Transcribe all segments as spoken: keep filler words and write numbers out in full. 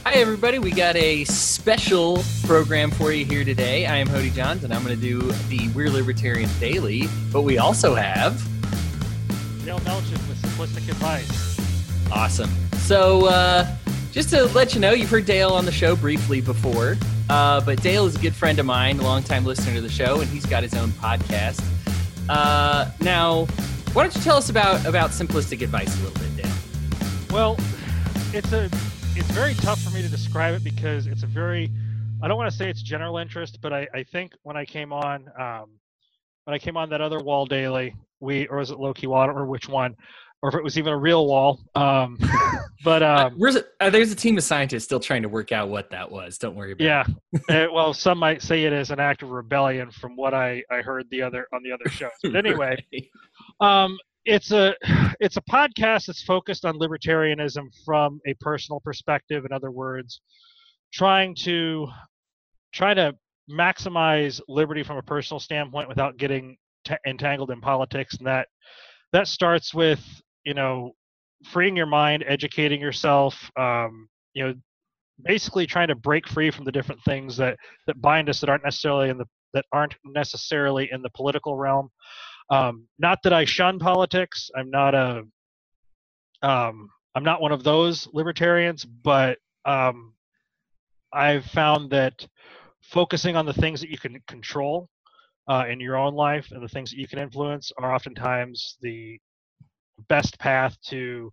Hi, everybody. We got a special program for you here today. I am Hody Johns, and I'm going to do the We're Libertarians Daily. But we also have Dale Melchin with Simplistic Advice. Awesome. So, uh, just to let you know, you've heard Dale on the show briefly before, uh, but Dale is a good friend of mine, a longtime listener to the show, and he's got his own podcast. Uh, now, why don't you tell us about, about Simplistic Advice a little bit, Dale? Well, it's a it's very tough for me to describe it because it's a very, I don't want to say it's general interest, but I, I think when I came on, um, when I came on that other wall daily, we, or was it Loki Wall, or which one, or if it was even a real wall. Um, but um, uh, uh, there's a team of scientists still trying to work out what that was. Don't worry about yeah. it. Yeah. Well, some might say it is an act of rebellion from what I, I heard the other on the other shows. But anyway, right. um, It's a it's a podcast that's focused on libertarianism from a personal perspective. In other words, trying to try to maximize liberty from a personal standpoint without getting t- entangled in politics. And that that starts with, you know, freeing your mind, educating yourself, um, you know, basically trying to break free from the different things that that bind us that aren't necessarily in the that aren't necessarily in the political realm. Um, not that I shun politics. I'm not a, um, I'm not one of those libertarians, but um, I've found that focusing on the things that you can control uh, in your own life and the things that you can influence are oftentimes the best path to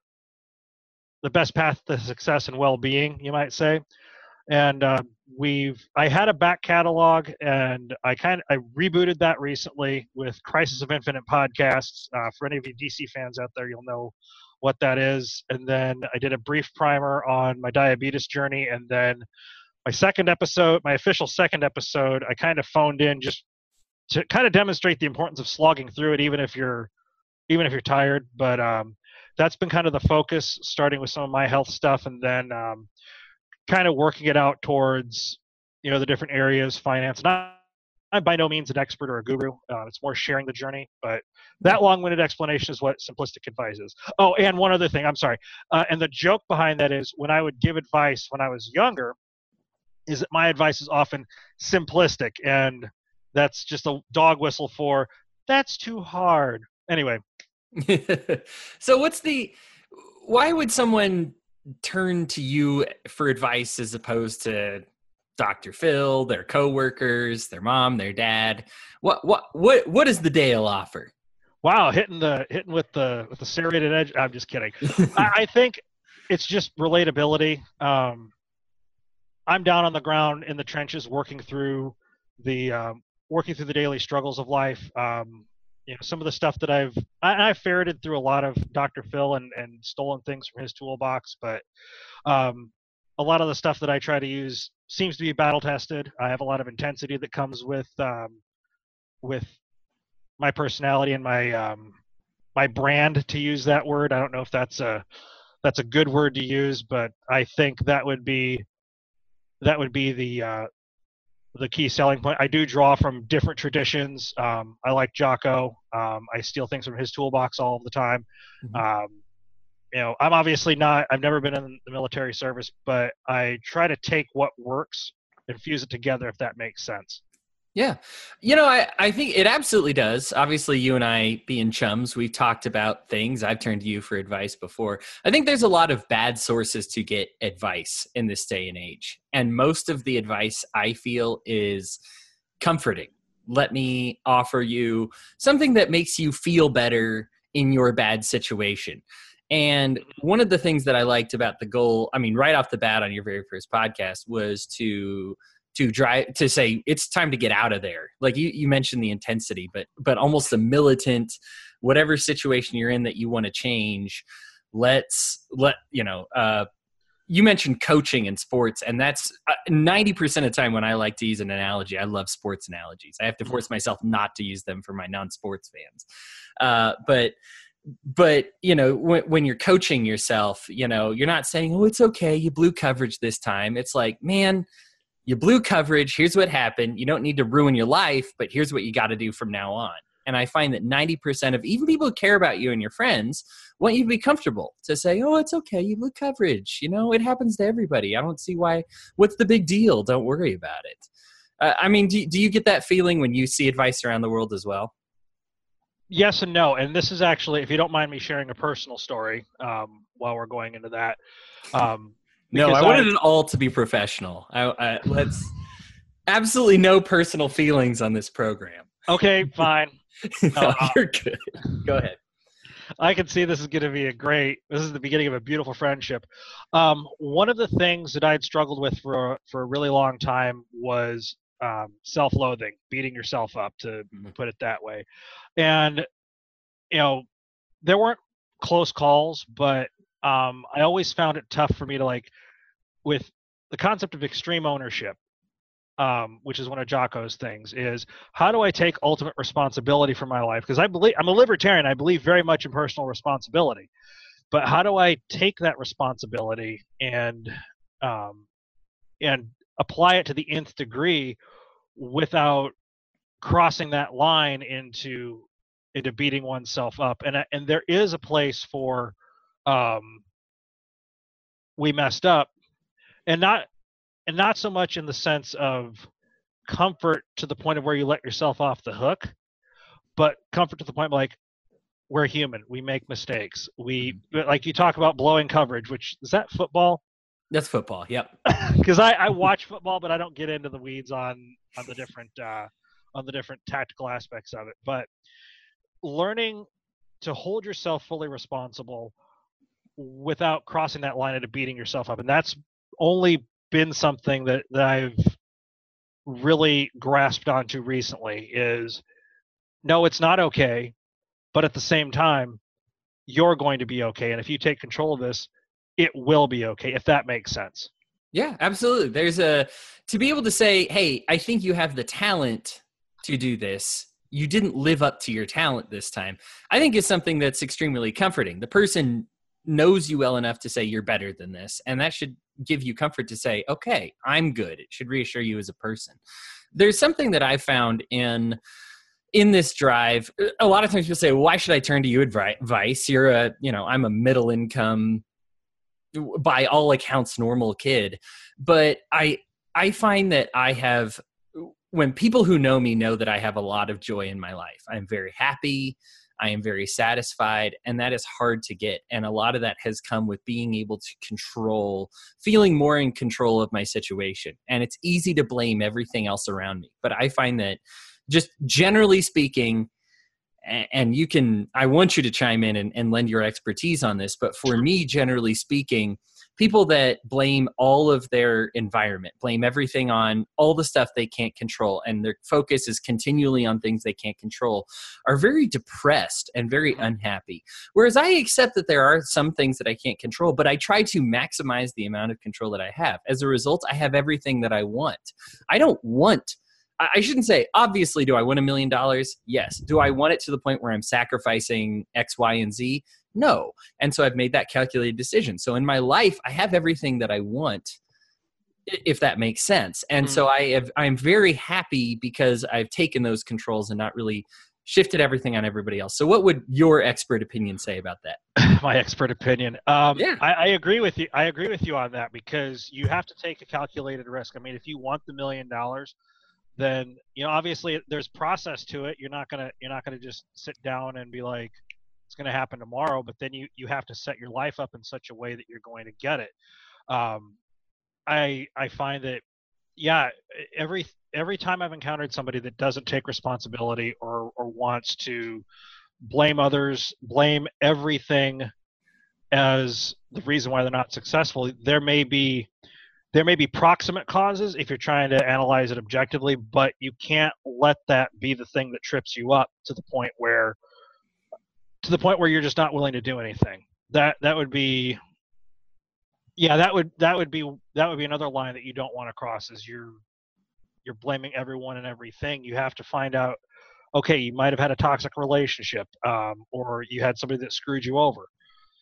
the best path to success and well-being, you might say. And uh, we've I had a back catalog, and I kind of I rebooted that recently with Crisis of Infinite podcasts. Uh, for any of you D C fans out there, you'll know what that is. And then I did a brief primer on my diabetes journey, and then my second episode, my official second episode, I kind of phoned in just to kind of demonstrate the importance of slogging through it, even if you're even if you're tired. But um, that's been kind of the focus, starting with some of my health stuff, and then um, kind of working it out towards, you know, the different areas, finance. Not, I'm by no means an expert or a guru. Uh, it's more sharing the journey. But that long-winded explanation is what Simplistic Advice is. Oh, and one other thing. I'm sorry. Uh, and the joke behind that is when I would give advice when I was younger, is that my advice is often simplistic, and that's just a dog whistle for that's too hard. Anyway. So what's the? Why would someone turn to you for advice as opposed to Doctor Phil, their coworkers, their mom, their dad? What what what what does the Dale offer? Wow, hitting the hitting with the with the serrated edge. I'm just kidding. I, I think it's just relatability. Um, I'm down on the ground in the trenches, working through the um, working through the daily struggles of life. Um, you know, some of the stuff that I've I, I've ferreted through a lot of Doctor Phil and, and stolen things from his toolbox, but um, a lot of the stuff that I try to use seems to be battle tested. I have a lot of intensity that comes with um, with my personality and my um, my brand, to use that word. I don't know if that's a that's a good word to use, but I think that would be that would be the uh, the key selling point. I do draw from different traditions. Um, I like Jocko. Um, I steal things from his toolbox all of the time. Mm-hmm. Um, you know, I'm obviously not, I've never been in the military service, but I try to take what works and fuse it together, if that makes sense. Yeah. You know, I, I think it absolutely does. Obviously, you and I being chums, we've talked about things. I've turned to you for advice before. I think there's a lot of bad sources to get advice in this day and age. And most of the advice, I feel, is comforting. Let me offer you something that makes you feel better in your bad situation. And one of the things that I liked about the goal, I mean, right off the bat on your very first podcast, was to to drive to say it's time to get out of there. Like you, you mentioned the intensity, but but almost a militant, whatever situation you're in that you want to change, let's let, you know, uh, you mentioned coaching in sports, and that's uh, ninety percent of the time when I like to use an analogy, I love sports analogies. I have to force myself not to use them for my non-sports fans. Uh, but But, you know, when, when you're coaching yourself, you know, you're not saying, oh, it's okay, you blew coverage this time. It's like, man, you blew coverage. Here's what happened. You don't need to ruin your life, but here's what you got to do from now on. And I find that ninety percent of even people who care about you and your friends want you to be comfortable to say, oh, it's okay. You look coverage. You know, it happens to everybody. I don't see why. What's the big deal? Don't worry about it. Uh, I mean, do, do you get that feeling when you see advice around the world as well? Yes and no. And this is actually, if you don't mind me sharing a personal story um, while we're going into that. Um, no, I wanted I, it all to be professional. I, I, let's absolutely no personal feelings on this program. Okay, fine. no, no, you're good. Go ahead. I can see this is going to be a great, this is the beginning of a beautiful friendship. Um, one of the things that I'd struggled with for, for a really long time was um, self-loathing, beating yourself up, to mm-hmm. put it that way. And, you know, there weren't close calls, but um, I always found it tough for me to, like, with the concept of extreme ownership, um, which is one of Jocko's things, is how do I take ultimate responsibility for my life? Because I believe, I'm a libertarian. I believe very much in personal responsibility. But how do I take that responsibility and um, and apply it to the nth degree without crossing that line into into beating oneself up? And and there is a place for um, we messed up, and not and not so much in the sense of comfort to the point of where you let yourself off the hook, but comfort to the point like, we're human. We make mistakes. We, like you talk about blowing coverage, which is that football? That's football. Yep. Because I, I watch football, but I don't get into the weeds on on the different uh, on the different tactical aspects of it. But learning to hold yourself fully responsible without crossing that line into beating yourself up, and that's only been something that, that I've really grasped onto recently. Is no, it's not okay. But at the same time, you're going to be okay. And if you take control of this, it will be okay, if that makes sense. Yeah, absolutely. There's a, to be able to say, hey, I think you have the talent to do this. You didn't live up to your talent this time. I think is something that's extremely comforting. The person knows you well enough to say you're better than this. And that should give you comfort to say, okay, I'm good. It should reassure you as a person. There's something that I found in in this drive. A lot of times people say, well, why should I turn to you advice? You're a, you know, I'm a middle income, by all accounts, normal kid. But I, I find that I have, when people who know me know that I have a lot of joy in my life, I'm very happy. I am very satisfied, and that is hard to get. And a lot of that has come with being able to control, feeling more in control of my situation. And it's easy to blame everything else around me. But I find that just generally speaking, and you can, I want you to chime in and, and lend your expertise on this, but for me, generally speaking, people that blame all of their environment, blame everything on all the stuff they can't control, and their focus is continually on things they can't control, are very depressed and very unhappy. Whereas I accept that there are some things that I can't control, but I try to maximize the amount of control that I have. As a result, I have everything that I want. I don't want I shouldn't say, obviously, do I want a million dollars? Yes. Do I want it to the point where I'm sacrificing X, Y, and Z? No. And so I've made that calculated decision. So in my life, I have everything that I want, if that makes sense. And mm-hmm. so I have, I'm very happy because I've taken those controls and not really shifted everything on everybody else. So what would your expert opinion say about that? My expert opinion. Um, yeah. I, I agree with you. I agree with you on that, because you have to take a calculated risk. I mean, if you want the million dollars, then, you know, obviously there's process to it. You're not going to, you're not going to just sit down and be like, it's going to happen tomorrow, but then you, you have to set your life up in such a way that you're going to get it. Um, I, I find that, yeah, every, every time I've encountered somebody that doesn't take responsibility or, or wants to blame others, blame everything as the reason why they're not successful, there may be, There may be proximate causes if you're trying to analyze it objectively, but you can't let that be the thing that trips you up to the point where, to the point where you're just not willing to do anything. That that would be, yeah, that would that would be that would be another line that you don't want to cross. Is you're you're blaming everyone and everything. You have to find out, okay, you might have had a toxic relationship, um, or you had somebody that screwed you over.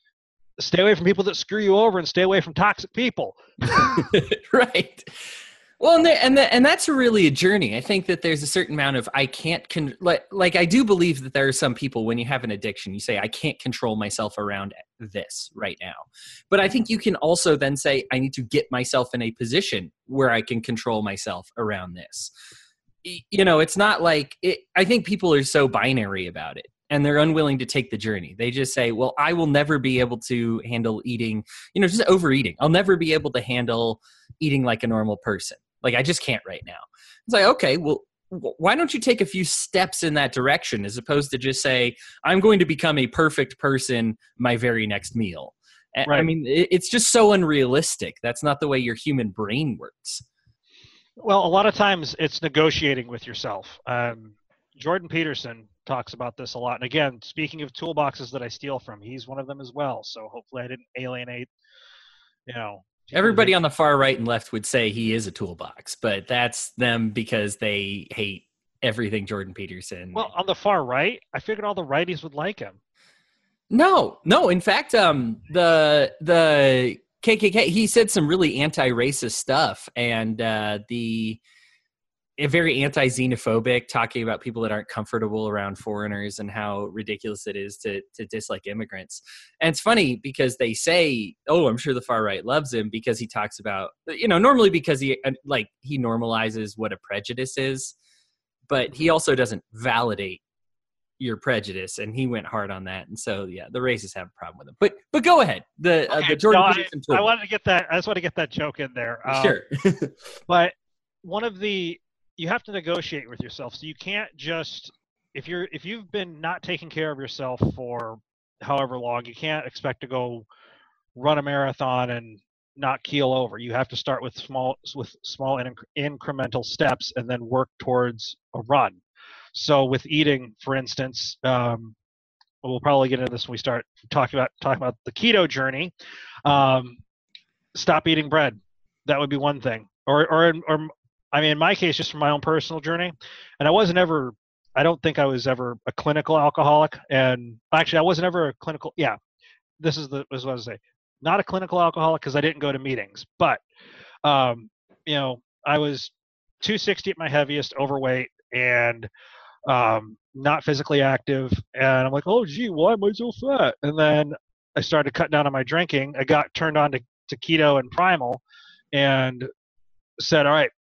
Stay away from people that screw you over and stay away from toxic people. Right. Well, and the, and the, and that's really a journey. I think that there's a certain amount of I can't con- like like I do believe that there are some people when you have an addiction, you say I can't control myself around this right now. But I think you can also then say I need to get myself in a position where I can control myself around this. You know, it's not like it, I think people are so binary about it. And they're unwilling to take the journey. They just say, well, I will never be able to handle eating, you know, just overeating. I'll never be able to handle eating like a normal person. Like, I just can't right now. It's like, okay, well, why don't you take a few steps in that direction as opposed to just say, I'm going to become a perfect person my very next meal. Right. I mean, it's just so unrealistic. That's not the way your human brain works. Well, a lot of times it's negotiating with yourself. Um, Jordan Peterson talks about this a lot. And again, speaking of toolboxes that I steal from, he's one of them as well. So hopefully I didn't alienate, you know. Everybody on the far right and left would say he is a toolbox, but that's them because they hate everything Jordan Peterson. Well, on the far right, I figured all the righties would like him. No, no. In fact, um, the the K K K, he said some really anti-racist stuff, and uh, the very anti-xenophobic, talking about people that aren't comfortable around foreigners and how ridiculous it is to to dislike immigrants. And it's funny because they say, oh, I'm sure the far right loves him because he talks about, you know, normally because he like he normalizes what a prejudice is, but he also doesn't validate your prejudice, and he went hard on that. And so, yeah, the racists have a problem with him. But but go ahead. The okay, uh, the Jordan no, Peterson I, I wanted to get that. I just want to get that joke in there. Um, sure. But one of the you have to negotiate with yourself. So you can't just, if you're, if you've been not taking care of yourself for however long, you can't expect to go run a marathon and not keel over. You have to start with small, with small and inc- incremental steps and then work towards a run. So with eating, for instance, um, we'll probably get into this when we start talking about, talking about the keto journey. Um, stop eating bread. That would be one thing. Or, or, or, I mean, in my case, just from my own personal journey, and I wasn't ever, I don't think I was ever a clinical alcoholic. And actually, I wasn't ever a clinical, yeah, this is the, this is what I was say. Not a clinical alcoholic because I didn't go to meetings. But, um, you know, I was two sixty at my heaviest, overweight, and um, not physically active. And I'm like, oh, gee, why am I so fat? And then I started cutting down on my drinking. I got turned on to, to keto and primal and said, all right,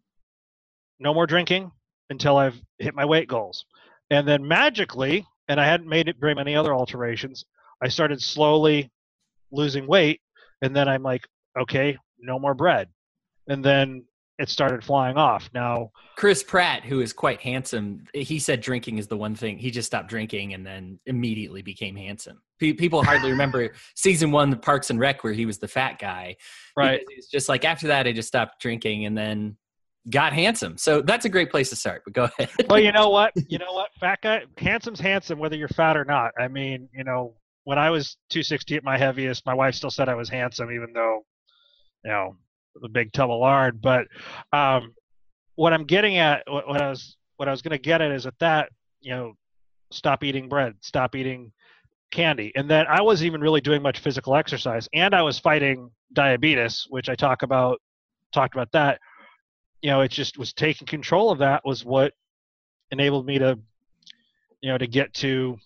no more drinking until I've hit my weight goals. And then magically, and I hadn't made it very many other alterations, I started slowly losing weight. And then I'm like, okay, no more bread. And then it started flying off. Now, Chris Pratt, who is quite handsome, he said drinking is the one thing. He just stopped drinking and then immediately became handsome. People hardly remember season one of Parks and Rec where he was the fat guy. Right. It's just like, after that, I just stopped drinking and then got handsome. So that's a great place to start, but go ahead. Well, you know what? You know what? Fat guy, handsome's handsome whether you're fat or not. I mean, you know, when I was two sixty at my heaviest, my wife still said I was handsome, even though, you know, the big tub of lard. But um, what I'm getting at, what, what I was, what I was going to get at is at that, you know, stop eating bread, stop eating candy. And then I wasn't even really doing much physical exercise, and I was fighting diabetes, which I talk about, talked about that. You know, it just was taking control of that was what enabled me to, you know, to get to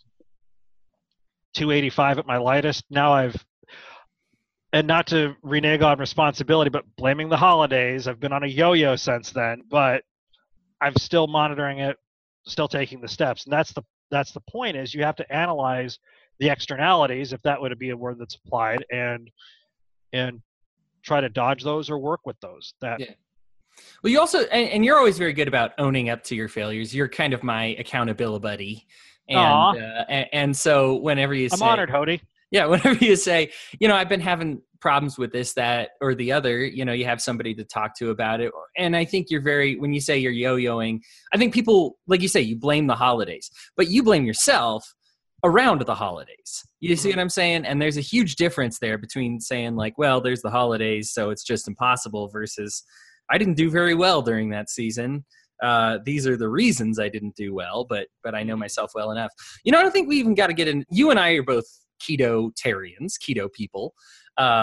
two eighty-five at my lightest. Now I've, and not to renege on responsibility, but blaming the holidays, I've been on a yo-yo since then, but I'm still monitoring it, still taking the steps. And that's the, that's the point, is you have to analyze the externalities, if that would be a word that's applied, and, and try to dodge those or work with those. That, yeah. Well, you also, and, and you're always very good about owning up to your failures. You're kind of my accountability buddy. And, uh, and, and so whenever you I'm say, honored, Hody. Yeah, whenever you say, you know, I've been having problems with this, that, or the other, you know, you have somebody to talk to about it. And I think you're very, when you say you're yo-yoing, I think people, like you say, you blame the holidays, but you blame yourself around the holidays. You see what I'm saying? And there's a huge difference there between saying like, well, there's the holidays, so it's just impossible, versus I didn't do very well during that season. Uh, these are the reasons I didn't do well, but but I know myself well enough. You know, I don't think we even got to get in. You and I are both keto-tarians, keto people. Uh,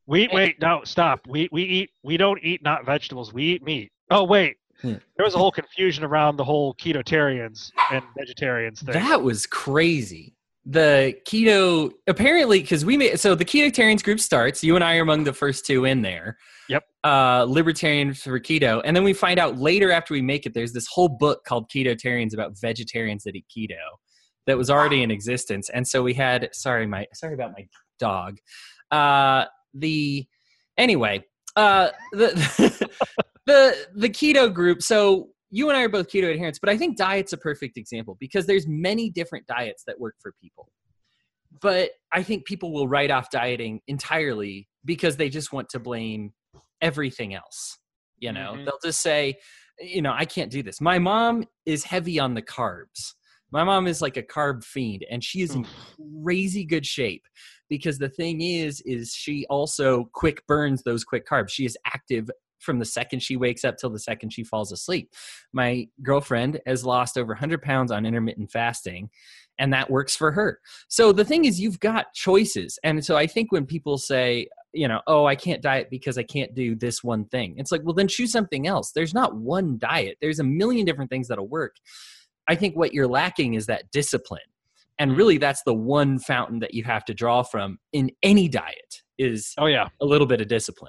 We wait, no, stop. We we eat we don't eat not vegetables. We eat meat. Oh wait. Yeah. There was a whole confusion around the whole ketotarians and vegetarians thing. That was crazy. The keto, apparently, because we made, so the ketotarians group starts, you and I are among the first two in there. Yep. Uh, Libertarians for keto. And then we find out later after we make it, there's this whole book called Ketotarians about vegetarians that eat keto that was already in existence. And so we had, sorry, my, sorry about my dog. Uh, the, anyway, uh, the, the, the keto group. So you and I are both keto adherents, but I think diet's a perfect example because there's many different diets that work for people. But I think people will write off dieting entirely because they just want to blame everything else. You know, mm-hmm. They'll just say, you know, I can't do this. My mom is heavy on the carbs. My mom is like a carb fiend, and she is in crazy good shape because the thing is, is she also quick burns those quick carbs. She is active from the second she wakes up till the second she falls asleep. My girlfriend has lost over one hundred pounds on intermittent fasting, and that works for her. So the thing is, you've got choices. And so I think when people say, you know, oh, I can't diet because I can't do this one thing, it's like, well, then choose something else. There's not one diet. There's a million different things that'll work. I think what you're lacking is that discipline. And really, that's the one fountain that you have to draw from in any diet is oh, yeah. a little bit of discipline.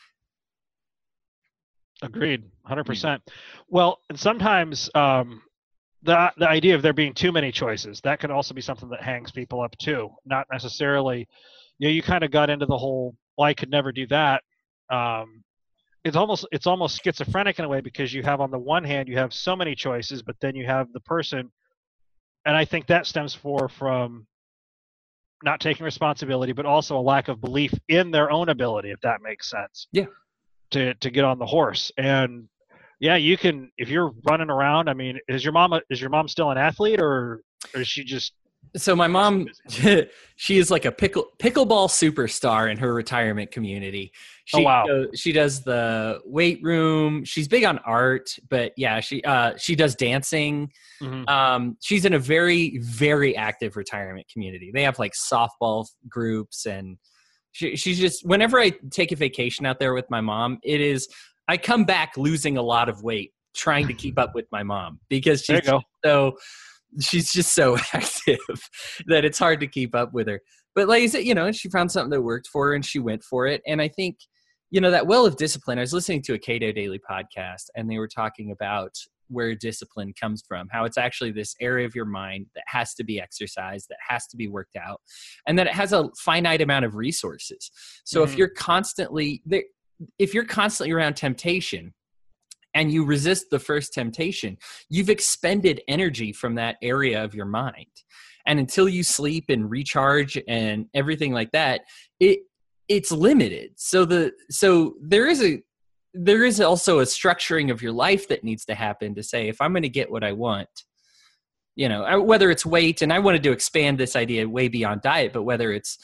Agreed, one hundred percent. Well, and sometimes um, the the idea of there being too many choices, that could also be something that hangs people up too. Not necessarily, you know, you kind of got into the whole, well, I could never do that. Um, it's almost it's almost schizophrenic in a way because you have on the one hand, you have so many choices, but then you have the person, and I think that stems for from not taking responsibility, but also a lack of belief in their own ability, if that makes sense. Yeah. to to get on the horse. And yeah, you can, if you're running around, I mean, is your mom, is your mom still an athlete or, or is she just? So my mom, she is like a pickle pickleball superstar in her retirement community. She, oh, wow. uh, she does the weight room. She's big on art, but yeah, she, uh, she does dancing. Mm-hmm. Um, she's in a very, very active retirement community. They have like softball groups and She, she's just, whenever I take a vacation out there with my mom, it is, I come back losing a lot of weight trying to keep up with my mom because she's so, she's just so active that it's hard to keep up with her. But like I said, you know, she found something that worked for her and she went for it. And I think, you know, that well of discipline, I was listening to a Cato Daily podcast and they were talking about where discipline comes from, how it's actually this area of your mind that has to be exercised, that has to be worked out, and that it has a finite amount of resources. So mm-hmm. if you're constantly there, if you're constantly around temptation and you resist the first temptation, you've expended energy from that area of your mind. And until you sleep and recharge and everything like that, it it's limited. So the so there is a there is also a structuring of your life that needs to happen to say, if I'm going to get what I want, you know, whether it's weight, and I wanted to expand this idea way beyond diet, but whether it's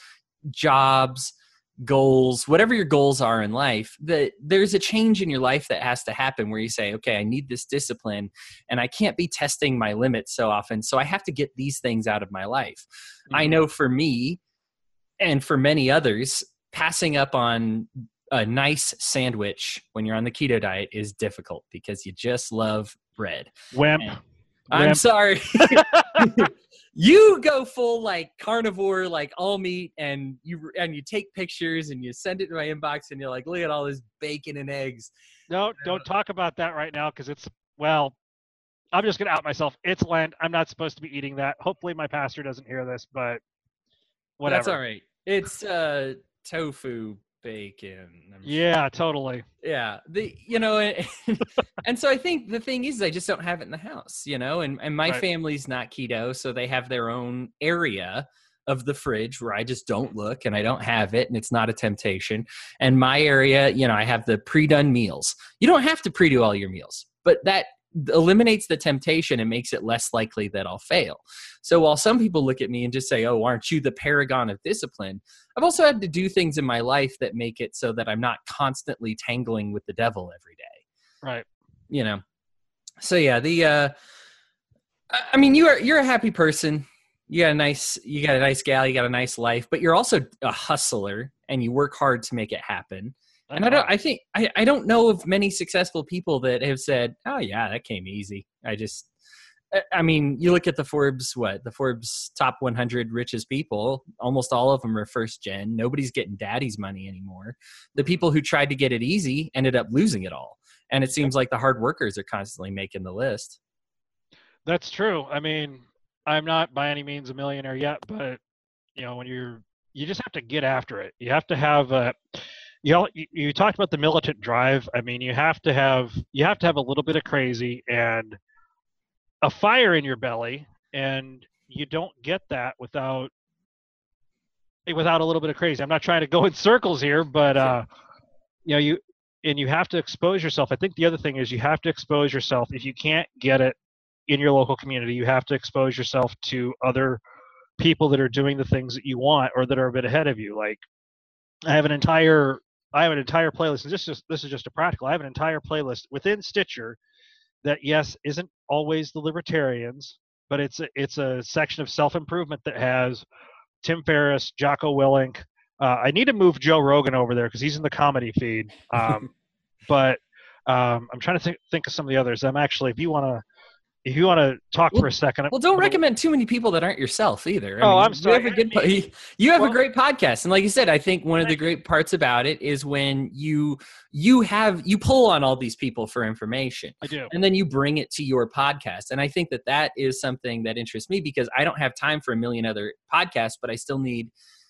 jobs, goals, whatever your goals are in life, that there's a change in your life that has to happen where you say, okay, I need this discipline and I can't be testing my limits so often. So I have to get these things out of my life. Mm-hmm. I know for me and for many others, passing up on a nice sandwich when you're on the keto diet is difficult because you just love bread. Wimp. I'm Wimp. sorry. You go full like carnivore, like all meat, and you and you take pictures and you send it to my inbox and you're like, look at all this bacon and eggs. No, don't talk about that right now because it's, well, I'm just going to out myself. It's Lent. I'm not supposed to be eating that. Hopefully my pastor doesn't hear this, but whatever. That's all right. It's uh, tofu bacon. I'm yeah, sure. Totally. Yeah. The, you know, and, and so I think the thing is I just don't have it in the house, you know, and, and my right. family's not keto. So they have their own area of the fridge where I just don't look and I don't have it and it's not a temptation. And my area, you know, I have the pre-done meals. You don't have to pre-do all your meals, but that eliminates the temptation and makes it less likely that I'll fail. So while some people look at me and just say, oh, aren't you the paragon of discipline? I've also had to do things in my life that make it so that I'm not constantly tangling with the devil every day. Right. You know? So yeah, the, uh, I mean, you are, you're a happy person. you got a nice, you got a nice gal, you got a nice life, but you're also a hustler and you work hard to make it happen. That's and I don't, right. I think, I, I don't know of many successful people that have said, oh yeah, that came easy. I just, I mean, you look at the Forbes, what the Forbes top one hundred richest people, almost all of them are first gen. Nobody's getting daddy's money anymore. The people who tried to get it easy ended up losing it all. And it seems like the hard workers are constantly making the list. That's true. I mean, I'm not by any means a millionaire yet, but you know, when you're, you just have to get after it. You have to have a, you know, you, you talked about the militant drive. I mean, you have to have, you have to have a little bit of crazy and a fire in your belly, and you don't get that without, without a little bit of crazy. I'm not trying to go in circles here, but uh, you know, you, and you have to expose yourself. I think the other thing is you have to expose yourself. If you can't get it in your local community, you have to expose yourself to other people that are doing the things that you want or that are a bit ahead of you. Like I have an entire I have an entire playlist, and this is this is just a practical. I have an entire playlist within Stitcher that, yes, isn't always the libertarians, but it's a, it's a section of self-improvement that has Tim Ferriss, Jocko Willink. Uh, I need to move Joe Rogan over there because he's in the comedy feed. Um, but um, I'm trying to think, think of some of the others. I'm actually, if you want to, if you want to talk well, for a second. Well, don't gonna, recommend too many people that aren't yourself either. I oh, mean, I'm sorry. You have a good, po- you have well, a great podcast, and like you said, I think one of the great parts about it is when you you have you pull on all these people for information. I do, and then you bring it to your podcast, and I think that that is something that interests me because I don't have time for a million other podcasts, but I still need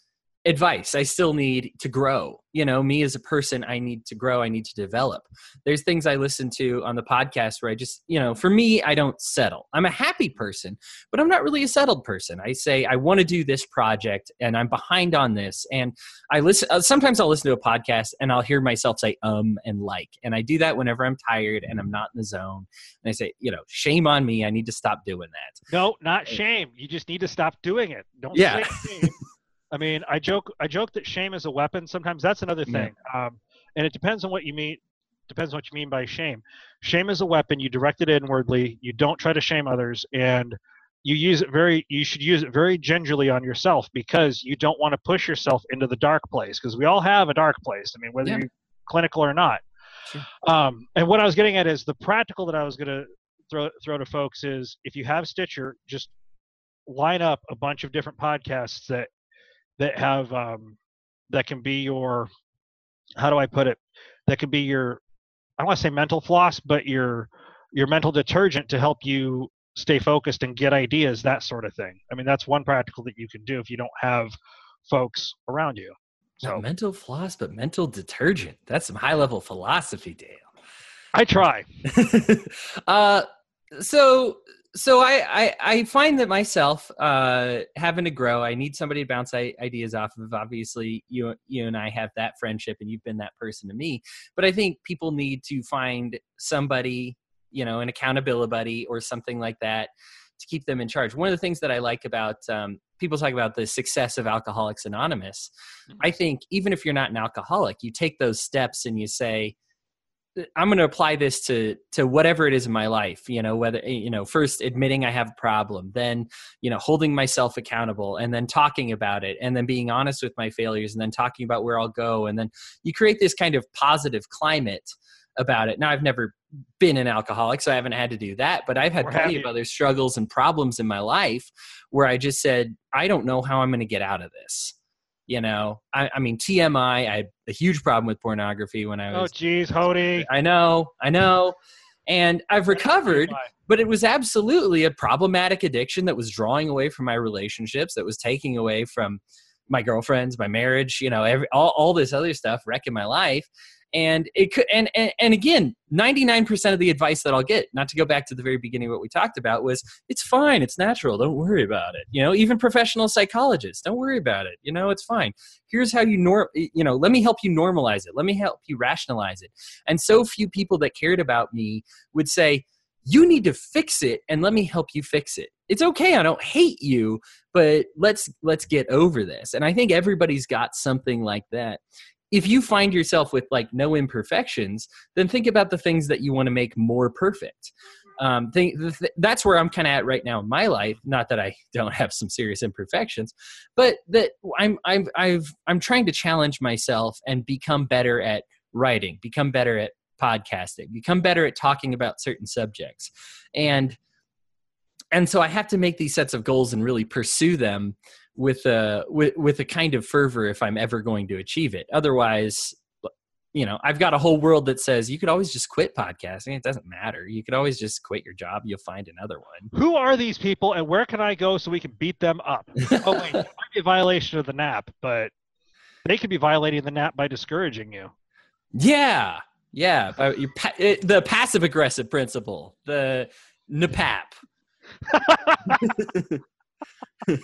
advice. I still need to grow. You know, me as a person, I need to grow. I need to develop. There's things I listen to on the podcast where I just, you know, for me, I don't settle. I'm a happy person, but I'm not really a settled person. I say, I want to do this project and I'm behind on this. And I listen, uh, sometimes I'll listen to a podcast and I'll hear myself say, um, and like, and I do that whenever I'm tired and I'm not in the zone. And I say, you know, shame on me. I need to stop doing that. No, not shame. You just need to stop doing it. Don't yeah. say shame. I mean, I joke. I joke that shame is a weapon. Sometimes that's another thing, yeah. um, and it depends on what you mean. Depends on what you mean by shame. Shame is a weapon. You direct it inwardly. You don't try to shame others, and you use it very. You should use it very gingerly on yourself because you don't want to push yourself into the dark place. Because we all have a dark place. I mean, whether yeah. you're clinical or not. Sure. Um, and what I was getting at is the practical that I was going to throw throw to folks is if you have Stitcher, just line up a bunch of different podcasts that. that have um, that can be your, how do I put it? That can be your, I don't want to say mental floss, but your your mental detergent to help you stay focused and get ideas, that sort of thing. I mean, that's one practical that you can do if you don't have folks around you. So Not mental floss, but mental detergent. That's some high level philosophy, Dale. I try. uh, so. So I, I, I find that myself uh, having to grow, I need somebody to bounce ideas off of. Obviously, you you and I have that friendship, and you've been that person to me. But I think people need to find somebody, you know, an accountability buddy or something like that to keep them in charge. One of the things that I like about um, people talk about the success of Alcoholics Anonymous. Mm-hmm. I think even if you're not an alcoholic, you take those steps and you say, I'm going to apply this to, to whatever it is in my life, you know, whether, you know, first admitting I have a problem, then, you know, holding myself accountable and then talking about it and then being honest with my failures and then talking about where I'll go. And then you create this kind of positive climate about it. Now, I've never been an alcoholic, so I haven't had to do that, but I've had We're plenty happy. of other struggles and problems in my life where I just said, I don't know how I'm going to get out of this. You know, I, I mean, T M I, I had a huge problem with pornography when I was. Oh, geez, Hody. I know, I know. And I've recovered, but it was absolutely a problematic addiction that was drawing away from my relationships, that was taking away from my girlfriends, my marriage, you know, every, all, all this other stuff, wrecking my life. And it could, and, and, and again, ninety-nine percent of the advice that I'll get, not to go back to the very beginning of what we talked about, was it's fine. It's natural. Don't worry about it. You know, even professional psychologists, don't worry about it. You know, it's fine. Here's how you norm, you know, let me help you normalize it. Let me help you rationalize it. And so few people that cared about me would say, you need to fix it and let me help you fix it. It's okay. I don't hate you, but let's, let's get over this. And I think everybody's got something like that if you find yourself with like no imperfections, then think about the things that you want to make more perfect. Um, think, th- that's where I'm kind of at right now in my life. Not that I don't have some serious imperfections, but that I'm I'm I've I'm trying to challenge myself and become better at writing, become better at podcasting, become better at talking about certain subjects, and and so I have to make these sets of goals and really pursue them with a with with a kind of fervor if I'm ever going to achieve it. Otherwise, you know, I've got a whole world that says you could always just quit podcasting. It doesn't matter. You could always just quit your job. You'll find another one. Who are these people, and where can I go so we can beat them up? Oh, wait, that might be a violation of the N A P, but they could be violating the N A P by discouraging you. Yeah, yeah. Uh, you pa- it, the passive-aggressive principle, the N P A P.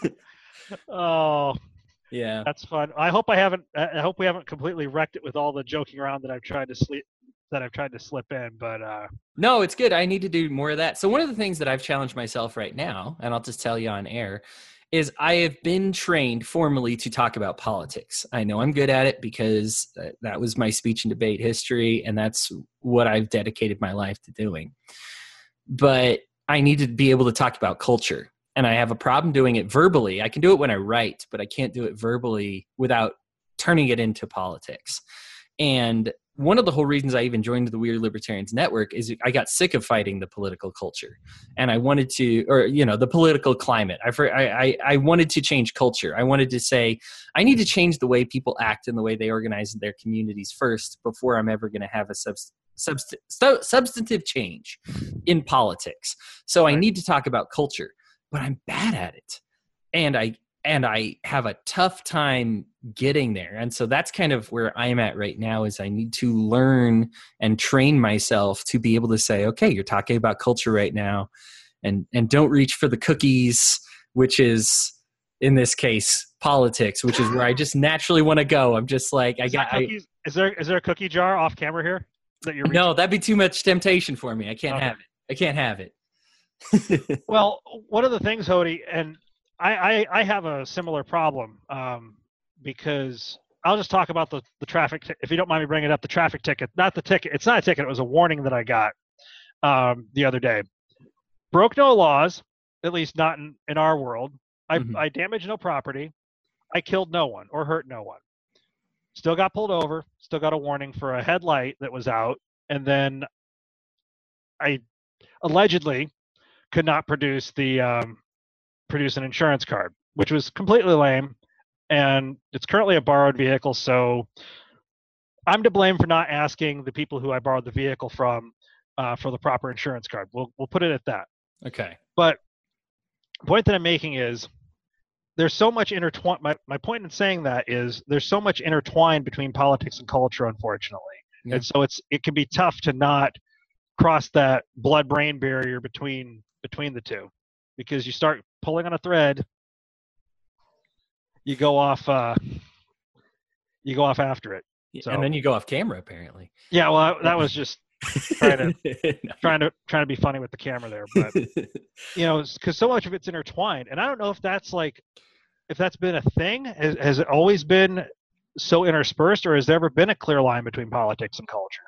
Oh, yeah, that's fun. I hope I haven't. I hope we haven't completely wrecked it with all the joking around that I've tried to sleep that I've tried to slip in. But uh, no, it's good. I need to do more of that. So one of the things that I've challenged myself right now, and I'll just tell you on air, is I have been trained formally to talk about politics. I know I'm good at it because that was my speech and debate history, and that's what I've dedicated my life to doing. But I need to be able to talk about culture. And I have a problem doing it verbally. I can do it when I write, but I can't do it verbally without turning it into politics. And one of the whole reasons I even joined the Weird Libertarians Network is I got sick of fighting the political culture. And I wanted to, or, you know, the political climate. I, I, I wanted to change culture. I wanted to say, I need to change the way people act and the way they organize their communities first before I'm ever going to have a subst- subst- stu- substantive change in politics. So I need to talk about culture. But I'm bad at it. And I and I have a tough time getting there. And so that's kind of where I'm at right now is I need to learn and train myself to be able to say, okay, you're talking about culture right now. And and don't reach for the cookies, which is in this case politics, which is where I just naturally want to go. I'm just like I is got I, is there is there a cookie jar off camera here that you're No, that'd be too much temptation for me. I can't okay. have it. I can't have it. Well, one of the things, Hody, and I, I, I have a similar problem um, because I'll just talk about the, the traffic. T- if you don't mind me bringing it up, the traffic ticket, not the ticket. It's not a ticket. It was a warning that I got um, the other day. Broke no laws, at least not in, in our world. I, mm-hmm. I damaged no property. I killed no one or hurt no one. Still got pulled over. Still got a warning for a headlight that was out. And then I allegedly could not produce the um, produce an insurance card, which was completely lame, and it's currently a borrowed vehicle. So I'm to blame for not asking the people who I borrowed the vehicle from uh, for the proper insurance card. We'll we'll put it at that. Okay. But the point that I'm making is there's so much intertwined. My my point in saying that is there's so much intertwined between politics and culture, unfortunately, yeah. And so it's it can be tough to not cross that blood-brain barrier between between the two, because you start pulling on a thread, you go off uh you go off after it, so, and then you go off camera apparently. Yeah, well, that was just trying to no. trying to trying to be funny with the camera there, but you know, because so much of it's intertwined, and I don't know if that's like if that's been a thing. Has, has it always been so interspersed, or has there ever been a clear line between politics and culture?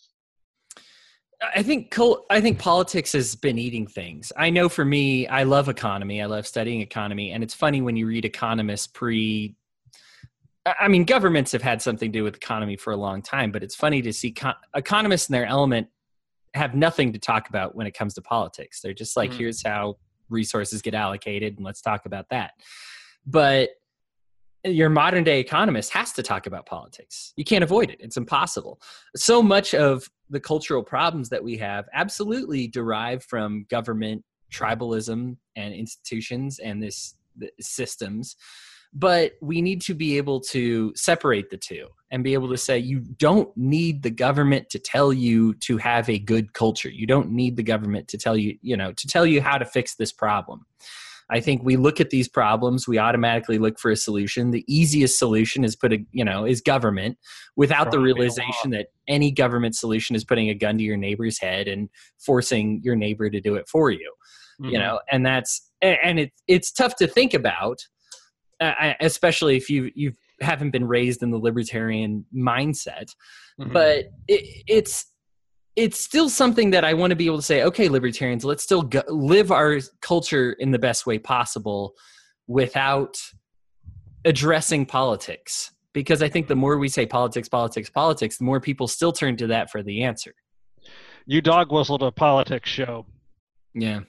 I think I think politics has been eating things. I know for me, I love economy. I love studying economy. And it's funny when you read economists pre, I mean, governments have had something to do with economy for a long time, but it's funny to see co- economists in their element have nothing to talk about when it comes to politics. They're just like, mm-hmm. here's how resources get allocated and let's talk about that. But your modern day economist has to talk about politics. You can't avoid it. It's impossible. So much of the cultural problems that we have absolutely derive from government, tribalism, and institutions and this the systems. But we need to be able to separate the two and be able to say, you don't need the government to tell you to have a good culture. You don't need the government to tell you, you know, to tell you how to fix this problem. I think we look at these problems, we automatically look for a solution. The easiest solution is put a, you know, is government, without the realization that any government solution is putting a gun to your neighbor's head and forcing your neighbor to do it for you. Mm-hmm. You know, and that's and it it's tough to think about, uh, especially if you you've haven't been raised in the libertarian mindset. Mhm. But it, it's it's still something that I want to be able to say, okay, libertarians, let's still go, live our culture in the best way possible without addressing politics. Because I think the more we say politics, politics, politics, the more people still turn to that for the answer. You dog whistled a politics show. Yeah.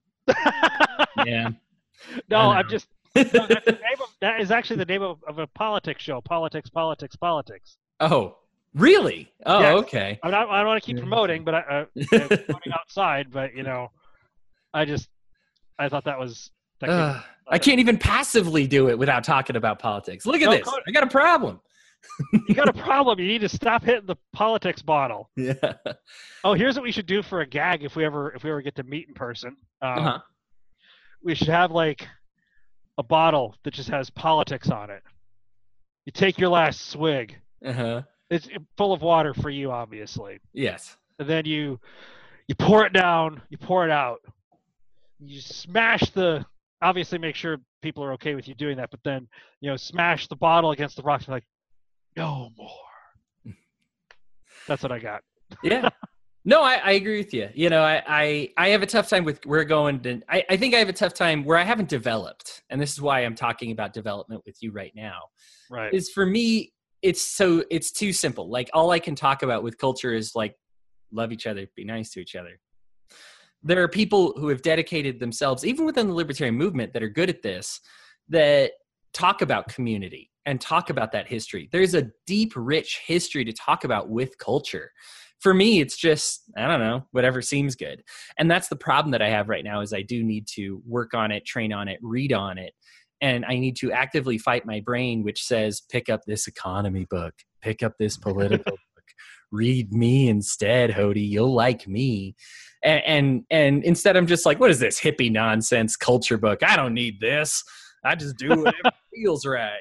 Yeah. No, I'm just. No, that's the name of, that is actually the name of, of a politics show. Politics, politics, politics. Oh, really? Oh, Yes. okay. I don't, I don't want to keep promoting, but I, uh, I'm promoting outside. But you know, I just I thought that was. That Uh, I can't even passively do it without talking about politics. Look at No, this. Cody- I got a problem. You got a problem. You need to stop hitting the politics bottle. Yeah. Oh, here's what we should do for a gag if we ever if we ever get to meet in person. Um, Uh-huh. We should have like a bottle that just has politics on it. You take your last swig. Uh-huh. It's full of water for you, obviously. Yes. And then you you pour it down. You pour it out. You smash the. Obviously, make sure people are okay with you doing that. But then, you know, smash the bottle against the rocks. And like, no more. That's what I got. Yeah. No, I, I agree with you. You know, I, I, I have a tough time with where going to, I, I think I have a tough time where I haven't developed. And this is why I'm talking about development with you right now. Right. Is for me, it's so, it's too simple. Like all I can talk about with culture is like, love each other, be nice to each other. There are people who have dedicated themselves, even within the libertarian movement, that are good at this, that talk about community and talk about that history. There's a deep, rich history to talk about with culture. For me, it's just, I don't know, whatever seems good. And that's the problem that I have right now is I do need to work on it, train on it, read on it. And I need to actively fight my brain, which says, pick up this economy book, pick up this political book, read me instead, Hody, you'll like me. And, and and instead I'm just like, what is this hippie nonsense culture book? I don't need this. I just do whatever feels right.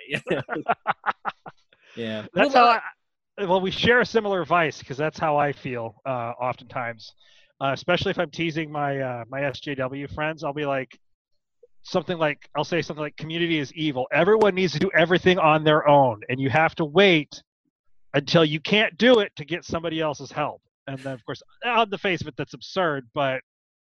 Yeah. That's well, how I, well, we share a similar vice because that's how I feel uh, oftentimes, uh, especially if I'm teasing my uh, my S J W friends. I'll be like, something like, I'll say something like, community is evil. Everyone needs to do everything on their own, and you have to wait until you can't do it to get somebody else's help. And then, of course, on the face of it, that's absurd, but,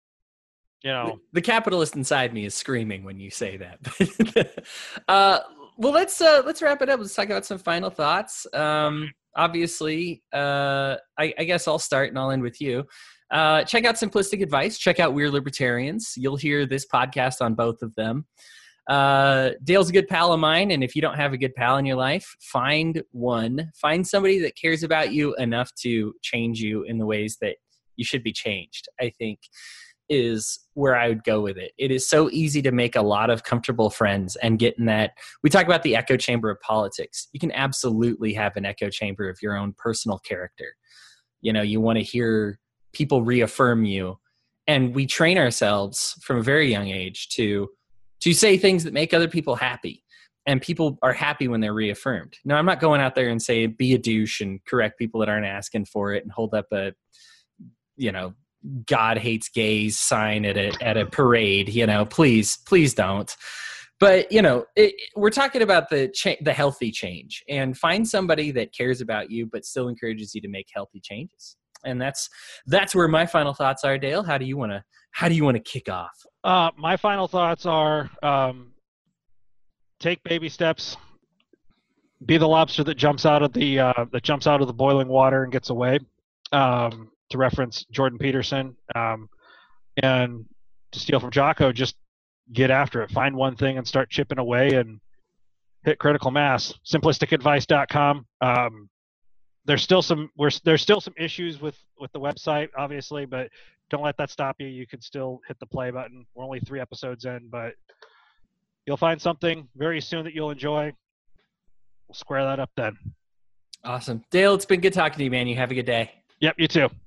you know. The capitalist inside me is screaming when you say that. uh, well, let's uh, let's wrap it up. Let's talk about some final thoughts. Um, obviously, uh, I, I guess I'll start and I'll end with you. Uh, check out Simplistic Advice. Check out We're Libertarians. You'll hear this podcast on both of them. Uh, Dale's a good pal of mine, and if you don't have a good pal in your life, find one. Find somebody that cares about you enough to change you in the ways that you should be changed, I think, is where I would go with it. It is so easy to make a lot of comfortable friends and get in that. We talk about the echo chamber of politics. You can absolutely have an echo chamber of your own personal character. You know, you want to hear people reaffirm you. And we train ourselves from a very young age to to say things that make other people happy. And people are happy when they're reaffirmed. Now, I'm not going out there and say, be a douche and correct people that aren't asking for it and hold up a, you know, God hates gays sign at a, at a parade, you know, please, please don't. But, you know, it, we're talking about the cha- the healthy change, and find somebody that cares about you, but still encourages you to make healthy changes. And that's, that's where my final thoughts are. Dale, how do you want to, how do you want to kick off? Uh, my final thoughts are, um, take baby steps. Be the lobster that jumps out of the uh, that jumps out of the boiling water and gets away. Um, to reference Jordan Peterson, um, and to steal from Jocko, just get after it. Find one thing and start chipping away and hit critical mass. simplistic advice dot com. Um, there's still some we're, there's still some issues with, with the website, obviously, but don't let that stop you. You can still hit the play button. We're only three episodes in, but you'll find something very soon that you'll enjoy. We'll square that up then. Awesome. Dale, it's been good talking to you, man. You have a good day. Yep, you too.